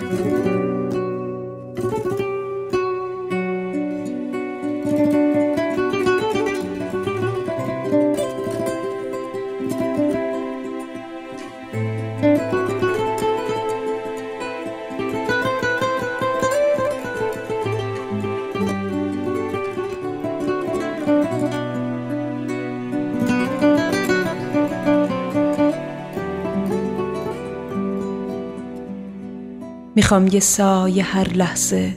میخوام یه سایه هر لحظه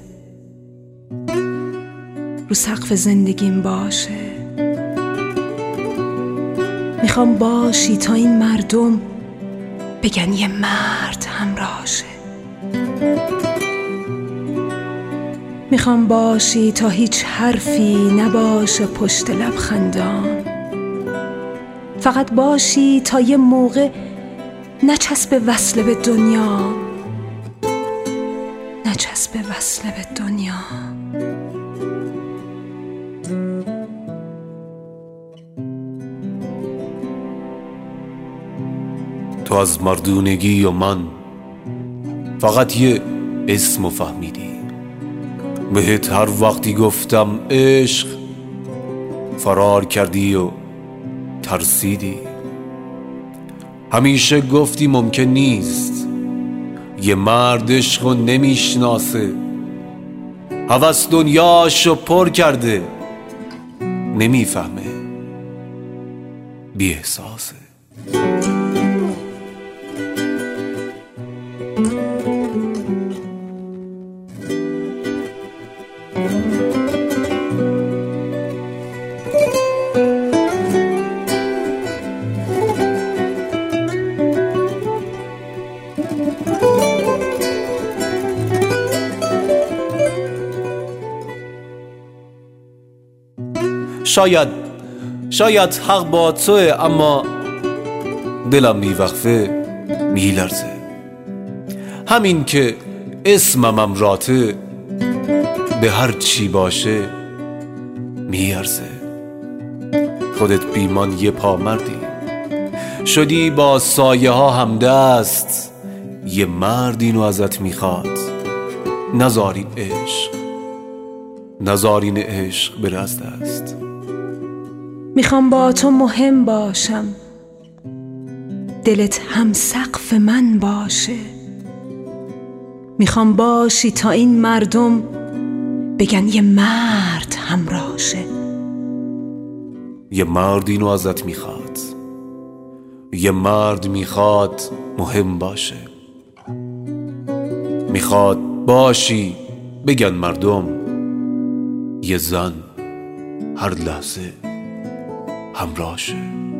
رو سقف زندگیم باشه. میخوام باشی تا این مردم بگن یه مرد همراهشه. میخوام باشی تا هیچ حرفی نباشه پشت لب خندان. فقط باشی تا یه موقع نچسب وصله به دنیا، نچسب وصله به دنیا. تو از مردونگی و من فقط یه اسمو فهمیدی. بهت هر وقتی گفتم عشق فرار کردی و ترسیدی. همیشه گفتی ممکن نیست، یه مرد عشقو نمیشناسه. هوس دنیاشو پر کرده، نمیفهمه، بی احساسه. شاید حق با توه، اما دلم میوقفه میلرزه. همین که اسمم امراته به هر چی باشه میارزه. خودت بیمان یه پا مردی شدی، با سایه ها همدست. یه مرد اینو ازت میخواد، نزارین عشق بره از دست. میخوام با تو مهم باشم، دلت هم سقف من باشه. میخوام باشی تا این مردم بگن یه مرد همراهشه. یه مرد اینو ازت میخواد، یه مرد میخواد مهم باشه. میخواد باشی بگن مردم یه زن هر لحظه همراهشه.